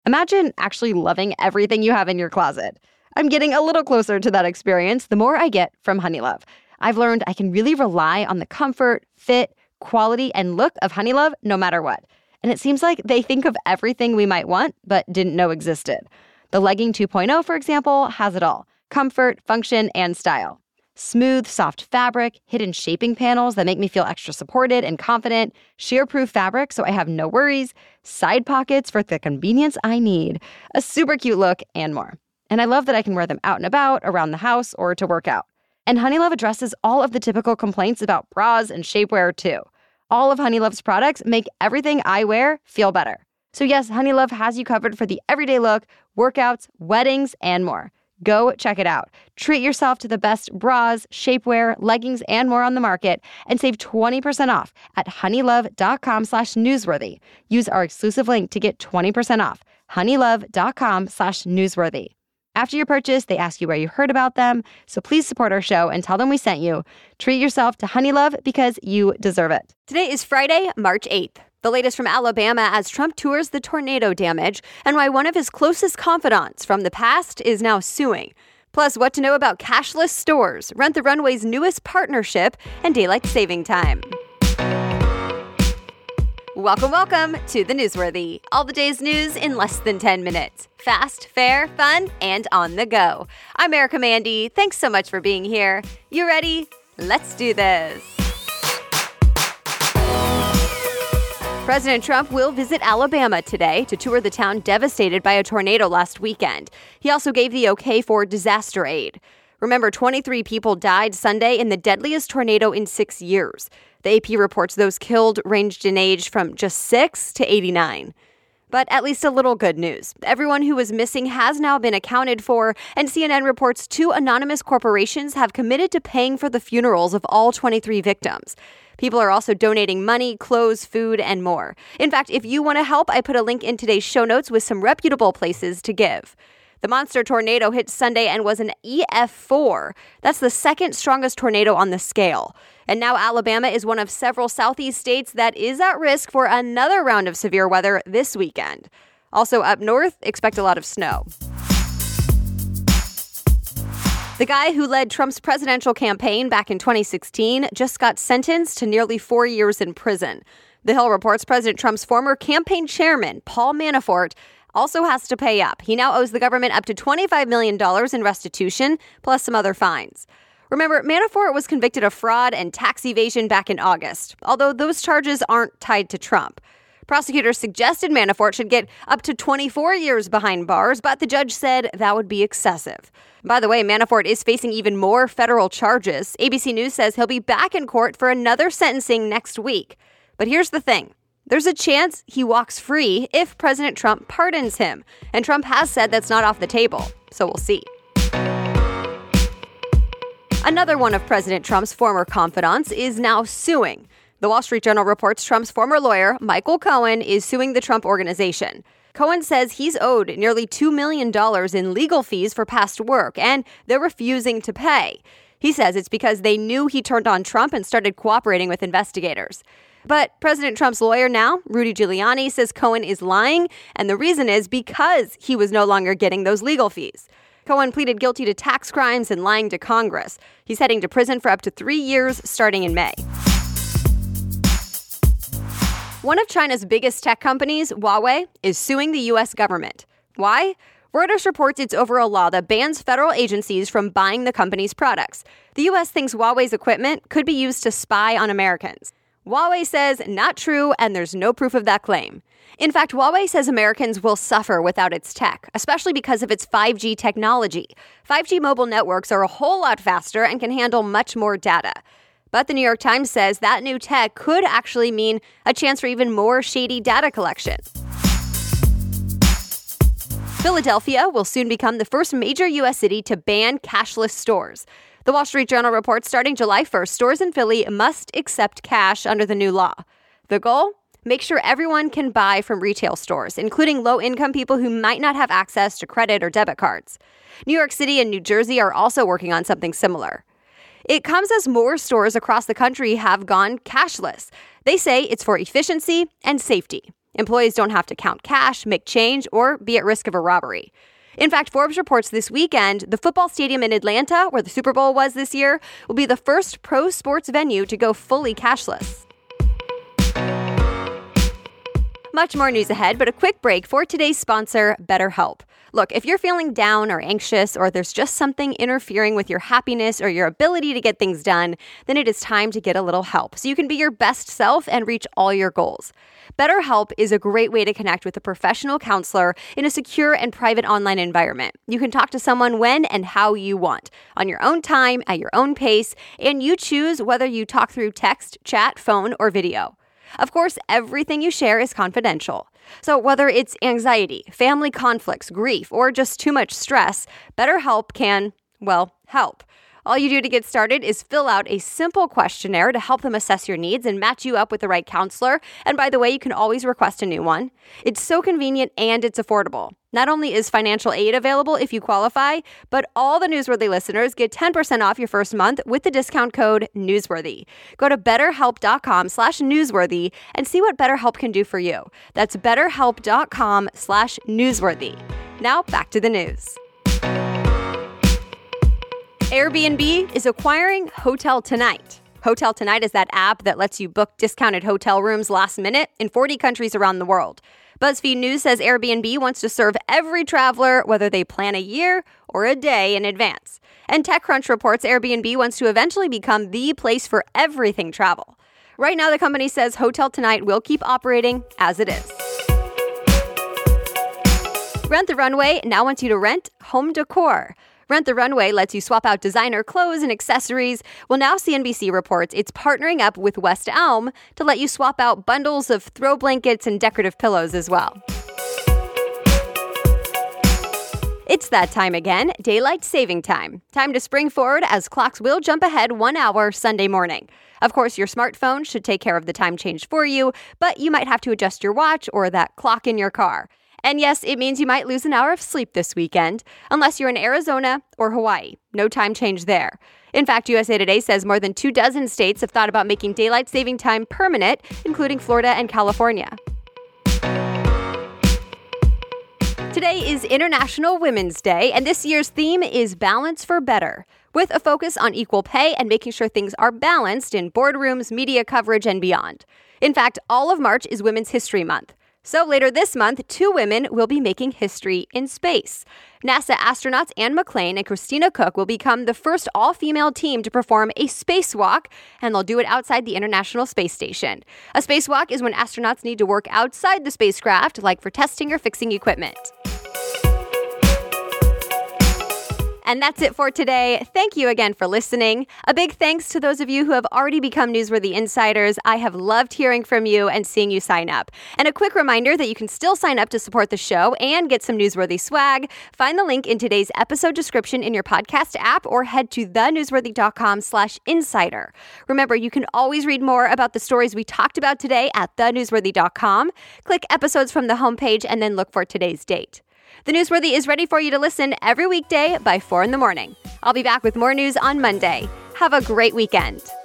Imagine actually loving everything you have in your closet. I'm getting a little closer to that experience the more I get from Honeylove. I've learned I can really rely on the comfort, fit, quality, and look of Honeylove no matter what. And it seems like they think of everything we might want but didn't know existed. The Legging 2.0, for example, has it all: comfort, function, and style. Smooth, soft fabric, hidden shaping panels that make me feel extra supported and confident, shear-proof fabric so I have no worries, side pockets for the convenience I need, a super cute look, and more. And I love that I can wear them out and about, around the house, or to work out. And Honeylove addresses all of the typical complaints about bras and shapewear, too. All of Honeylove's products make everything I wear feel better. So yes, Honeylove has you covered for the everyday look, workouts, weddings, and more. Go check it out. Treat yourself to the best bras, shapewear, leggings, and more on the market and save 20% off at honeylove.com/newsworthy. Use our exclusive link to get 20% off. honeylove.com/newsworthy. After your purchase, they ask you where you heard about them, so please support our show and tell them we sent you. Treat yourself to Honeylove because you deserve it. Today is Friday, March 8th. The latest from Alabama as Trump tours the tornado damage and why one of his closest confidants from the past is now suing. Plus, what to know about cashless stores, Rent the Runway's newest partnership, and daylight saving time. Welcome to the Newsworthy. All the day's news in less than 10 minutes. Fast, fair, fun, and on the go. I'm Erica Mandy. Thanks so much for being here. You ready? Let's do this. President Trump will visit Alabama today to tour the town devastated by a tornado last weekend. He also gave the okay for disaster aid. Remember, 23 people died Sunday in the deadliest tornado in 6 years. The AP reports those killed ranged in age from just 6 to 89. But at least a little good news. Everyone who was missing has now been accounted for, and CNN reports 2 anonymous corporations have committed to paying for the funerals of all 23 victims. People are also donating money, clothes, food, and more. In fact, if you want to help, I put a link in today's show notes with some reputable places to give. The monster tornado hit Sunday and was an EF4. That's the second strongest tornado on the scale. And now Alabama is one of several southeast states that is at risk for another round of severe weather this weekend. Also up north, expect a lot of snow. The guy who led Trump's presidential campaign back in 2016 just got sentenced to nearly 4 years in prison. The Hill reports President Trump's former campaign chairman, Paul Manafort, also has to pay up. He now owes the government up to $25 million in restitution, plus some other fines. Remember, Manafort was convicted of fraud and tax evasion back in August, although those charges aren't tied to Trump. Prosecutors suggested Manafort should get up to 24 years behind bars, but the judge said that would be excessive. By the way, Manafort is facing even more federal charges. ABC News says he'll be back in court for another sentencing next week. But here's the thing. There's a chance he walks free if President Trump pardons him. And Trump has said that's not off the table. So we'll see. Another one of President Trump's former confidants is now suing. The Wall Street Journal reports Trump's former lawyer, Michael Cohen, is suing the Trump Organization. Cohen says he's owed nearly $2 million in legal fees for past work, and they're refusing to pay. He says it's because they knew he turned on Trump and started cooperating with investigators. But President Trump's lawyer now, Rudy Giuliani, says Cohen is lying, and the reason is because he was no longer getting those legal fees. Cohen pleaded guilty to tax crimes and lying to Congress. He's heading to prison for up to 3 years starting in May. One of China's biggest tech companies, Huawei, is suing the U.S. government. Why? Reuters reports it's over a law that bans federal agencies from buying the company's products. The U.S. thinks Huawei's equipment could be used to spy on Americans. Huawei says not true, and there's no proof of that claim. In fact, Huawei says Americans will suffer without its tech, especially because of its 5G technology. 5G mobile networks are a whole lot faster and can handle much more data. But the New York Times says that new tech could actually mean a chance for even more shady data collection. Philadelphia will soon become the first major U.S. city to ban cashless stores. The Wall Street Journal reports starting July 1st, stores in Philly must accept cash under the new law. The goal? Make sure everyone can buy from retail stores, including low-income people who might not have access to credit or debit cards. New York City and New Jersey are also working on something similar. It comes as more stores across the country have gone cashless. They say it's for efficiency and safety. Employees don't have to count cash, make change, or be at risk of a robbery. In fact, Forbes reports this weekend, the football stadium in Atlanta, where the Super Bowl was this year, will be the first pro sports venue to go fully cashless. Much more news ahead, but a quick break for today's sponsor, BetterHelp. Look, if you're feeling down or anxious, or there's just something interfering with your happiness or your ability to get things done, then it is time to get a little help so you can be your best self and reach all your goals. BetterHelp is a great way to connect with a professional counselor in a secure and private online environment. You can talk to someone when and how you want, on your own time, at your own pace, and you choose whether you talk through text, chat, phone, or video. Of course, everything you share is confidential. So whether it's anxiety, family conflicts, grief, or just too much stress, BetterHelp can, well, help. All you do to get started is fill out a simple questionnaire to help them assess your needs and match you up with the right counselor. And by the way, you can always request a new one. It's so convenient and it's affordable. Not only is financial aid available if you qualify, but all the Newsworthy listeners get 10% off your first month with the discount code Newsworthy. Go to betterhelp.com/newsworthy and see what BetterHelp can do for you. That's betterhelp.com/newsworthy. Now back to the news. Airbnb is acquiring Hotel Tonight. Hotel Tonight is that app that lets you book discounted hotel rooms last minute in 40 countries around the world. BuzzFeed News says Airbnb wants to serve every traveler, whether they plan a year or a day in advance. And TechCrunch reports Airbnb wants to eventually become the place for everything travel. Right now, the company says Hotel Tonight will keep operating as it is. Rent the Runway now wants you to rent home decor. Rent the Runway lets you swap out designer clothes and accessories. Well, now CNBC reports it's partnering up with West Elm to let you swap out bundles of throw blankets and decorative pillows as well. It's that time again, daylight saving time. Time to spring forward as clocks will jump ahead 1 hour Sunday morning. Of course, your smartphone should take care of the time change for you, but you might have to adjust your watch or that clock in your car. And yes, it means you might lose an hour of sleep this weekend, unless you're in Arizona or Hawaii. No time change there. In fact, USA Today says more than 24 states have thought about making daylight saving time permanent, including Florida and California. Today is International Women's Day, and this year's theme is Balance for Better, with a focus on equal pay and making sure things are balanced in boardrooms, media coverage, and beyond. In fact, all of March is Women's History Month. So later this month, 2 women will be making history in space. NASA astronauts Anne McClain and Christina Koch will become the first all-female team to perform a spacewalk, and they'll do it outside the International Space Station. A spacewalk is when astronauts need to work outside the spacecraft, like for testing or fixing equipment. And that's it for today. Thank you again for listening. A big thanks to those of you who have already become Newsworthy Insiders. I have loved hearing from you and seeing you sign up. And a quick reminder that you can still sign up to support the show and get some Newsworthy swag. Find the link in today's episode description in your podcast app or head to thenewsworthy.com/insider. Remember, you can always read more about the stories we talked about today at thenewsworthy.com. Click episodes from the homepage and then look for today's date. The Newsworthy is ready for you to listen every weekday by 4 in the morning. I'll be back with more news on Monday. Have a great weekend.